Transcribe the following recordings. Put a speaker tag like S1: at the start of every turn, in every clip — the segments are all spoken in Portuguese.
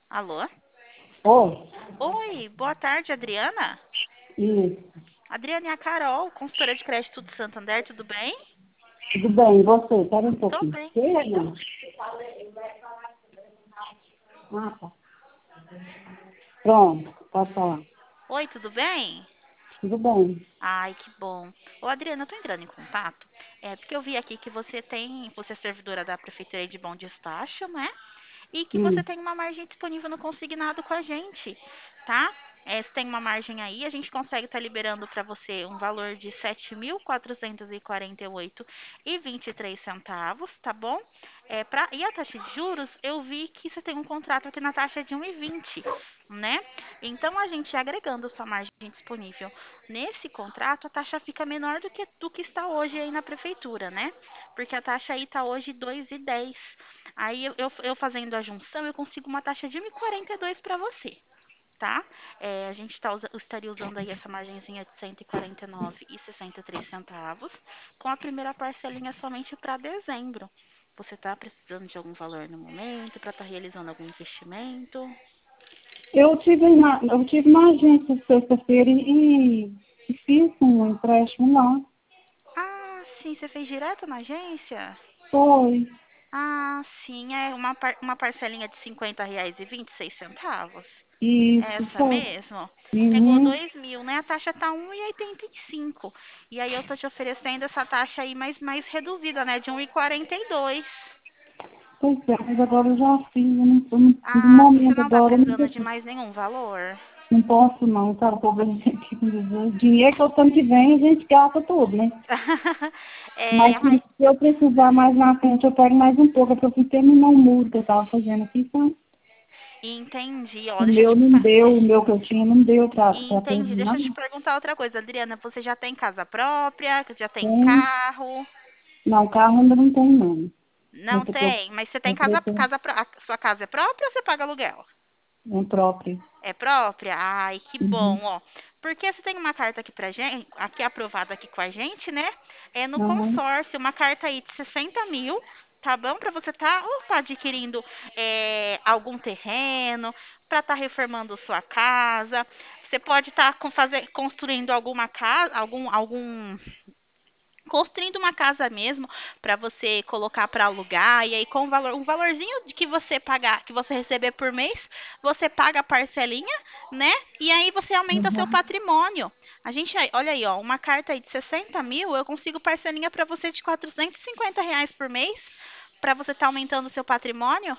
S1: Alô?
S2: Oi,
S1: Oi, boa tarde, Adriana.
S2: isso.
S1: Adriana é a Carol, consultora de crédito do Santander, tudo bem?
S2: Tudo bem, e você? Espera um
S1: Tô
S2: pouquinho.
S1: bem.
S2: Chega. Ah, tá. Pronto, pode falar.
S1: Oi, tudo bem?
S2: Tudo bem.
S1: Ai, que bom. Ô, Adriana, eu tô entrando em contato, porque eu vi aqui que você é servidora da Prefeitura de Bom Estácio, né? E que você
S2: Hum.
S1: tem uma margem disponível no consignado com a gente, tá? Se tem uma margem aí, a gente consegue estar liberando para você um valor de 7.448,23 centavos, tá bom? E a taxa de juros, eu vi que você tem um contrato aqui na taxa de 1,20, né? Então, a gente agregando sua margem disponível nesse contrato, a taxa fica menor do que está hoje aí na prefeitura, né? Porque a taxa aí está hoje 2,10. Aí eu fazendo a junção, eu consigo uma taxa de 1,42 para você, tá? A gente estaria usando aí essa margenzinha de 149,63 centavos, com a primeira parcelinha somente para dezembro. Você está precisando de algum valor no momento para estar realizando algum investimento?
S2: Eu tive na agência sexta-feira e fiz um empréstimo lá.
S1: Ah, sim, você fez direto na agência?
S2: Foi.
S1: Ah, sim, é uma parcelinha de R$ 50,26.
S2: Isso,
S1: Essa
S2: foi.
S1: mesmo? Pegou
S2: Uhum.
S1: 2.000, né? A taxa tá 1,85. E aí eu tô te oferecendo essa taxa aí mais reduzida, né? De 1,42.
S2: Pois é, mas agora eu já fiz. No
S1: Ah, sim, você
S2: momento
S1: não tá
S2: agora, eu
S1: precisando de mais nenhum valor.
S2: não posso não, cara. O povo, o dinheiro que eu tanto que vem, a gente gasta tudo, né? Mas se
S1: Mas
S2: eu precisar mais na frente, eu pego mais um pouco, porque eu fui terminar um muro que eu estava fazendo aqui, então
S1: entendi. Ó,
S2: o
S1: deixa eu
S2: meu
S1: te,
S2: não deu, o meu que eu tinha não deu para
S1: entendi. Deixa
S2: terminar,
S1: eu te
S2: não.
S1: perguntar outra coisa, Adriana. Você já tem casa própria? Já tem
S2: Tem,
S1: carro?
S2: não, carro ainda não tem, não.
S1: Não tem, mas você tem
S2: Eu pretendo,
S1: a sua casa é própria ou você paga aluguel?
S2: é próprio.
S1: É própria? Ai, que bom,
S2: Uhum.
S1: ó. Porque você tem uma carta aqui pra gente, aqui aprovada aqui com a gente, né? É no
S2: Uhum.
S1: consórcio, uma carta aí de 60 mil, tá bom? Pra você tá, ou tá adquirindo algum terreno, pra tá reformando sua casa. Você pode estar construindo alguma casa, construindo uma casa mesmo para você colocar para alugar e aí com um valorzinho de que você pagar, que você receber por mês, você paga a parcelinha, né? E aí você aumenta seu
S2: Uhum.
S1: patrimônio. Olha aí, ó, uma carta aí de 60 mil, eu consigo parcelinha para você de R$ 450 por mês, para você estar aumentando o seu patrimônio.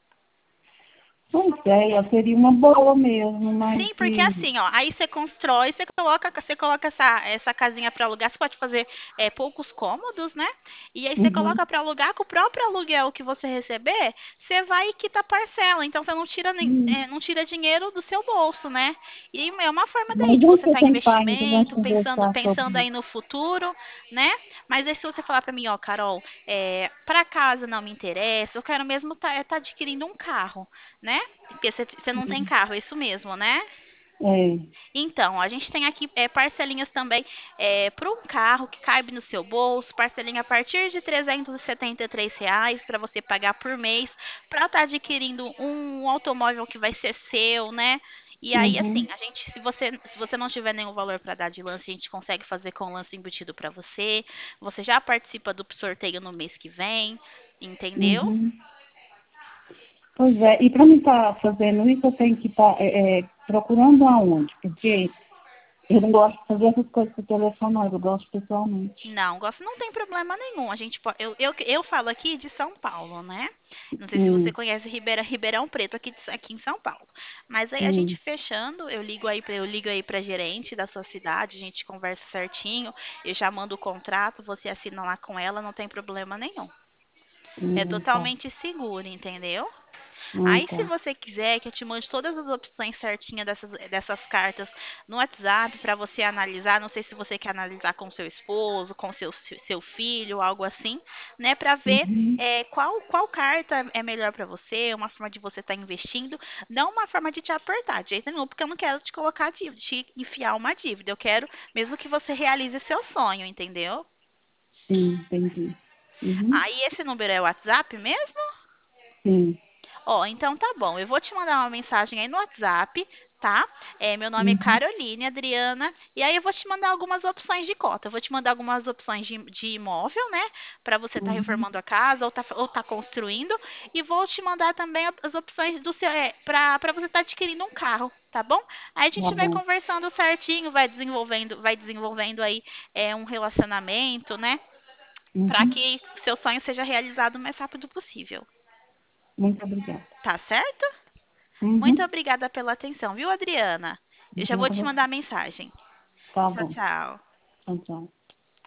S2: Pois é, seria uma boa mesmo, mas
S1: Sim, porque
S2: que...
S1: assim, ó, aí você constrói, você coloca essa casinha para alugar, você pode fazer poucos cômodos, né? E aí você coloca
S2: Uhum.
S1: para alugar, com o próprio aluguel que você receber, você vai e quita a parcela. Então você não tira dinheiro do seu bolso, né? E é uma forma daí
S2: Mas
S1: de
S2: onde
S1: você
S2: você
S1: estar em
S2: tem página para nós
S1: investimento, pensando,
S2: conversar sobre
S1: pensando aí
S2: isso?
S1: no futuro, né? Mas aí se você falar para mim, ó, Carol, para casa não me interessa, eu quero mesmo tá adquirindo um carro, né? Porque você não tem carro, é isso mesmo, né?
S2: É.
S1: Então, a gente tem aqui parcelinhas também para um carro que cabe no seu bolso, parcelinha a partir de R$ 373 para você pagar por mês, para estar adquirindo um automóvel que vai ser seu, né? E aí, assim,
S2: Uhum.
S1: se você não tiver nenhum valor para dar de lance, a gente consegue fazer com lance embutido para você. Você já participa do sorteio no mês que vem, entendeu?
S2: Uhum. Pois é, e para mim estar fazendo isso, eu tenho que estar procurando aonde? Porque eu não gosto de fazer essas coisas por telefone, não, eu gosto pessoalmente.
S1: Não, gosto, não tem problema nenhum. A gente eu falo aqui de São Paulo, né? Não sei se você
S2: Hum,
S1: conhece Ribeirão Preto aqui em São Paulo. Mas aí a gente
S2: hum,
S1: fechando, eu ligo aí para gerente da sua cidade, a gente conversa certinho, eu já mando o contrato, você assina lá com ela, não tem problema nenhum. É
S2: tá.
S1: totalmente seguro, entendeu?
S2: Ah,
S1: Aí, se
S2: tá.
S1: você quiser que eu te mande todas as opções certinhas dessas cartas no WhatsApp para você analisar, não sei se você quer analisar com seu esposo, com seu filho, algo assim, né, para ver
S2: Uhum,
S1: qual carta é melhor para você, uma forma de você estar investindo, não uma forma de te apertar, de jeito nenhum, porque eu não quero te colocar dívida, te enfiar uma dívida, eu quero mesmo que você realize seu sonho, entendeu?
S2: sim, entendi. Uhum,
S1: Aí, esse número é o WhatsApp mesmo?
S2: sim.
S1: Ó, então tá bom. Eu vou te mandar uma mensagem aí no WhatsApp, tá? Meu nome é
S2: Uhum,
S1: Caroline Adriana. E aí eu vou te mandar algumas opções de cota. Eu vou te mandar algumas opções de imóvel, né? Para você estar
S2: uhum,
S1: reformando a casa ou tá construindo. E vou te mandar também as opções do seu, para você estar adquirindo um carro, tá bom? Aí a
S2: tá
S1: gente vai
S2: bom.
S1: conversando certinho, vai desenvolvendo aí um relacionamento, né? Para
S2: Uhum,
S1: que seu sonho seja realizado o mais rápido possível.
S2: muito obrigada.
S1: Tá certo? Muito
S2: Uhum,
S1: obrigada pela atenção, viu, Adriana? Eu já vou
S2: obrigada a
S1: te
S2: você.
S1: mandar a mensagem.
S2: Tá
S1: Tchau,
S2: bom.
S1: tchau.
S2: Tchau, tchau.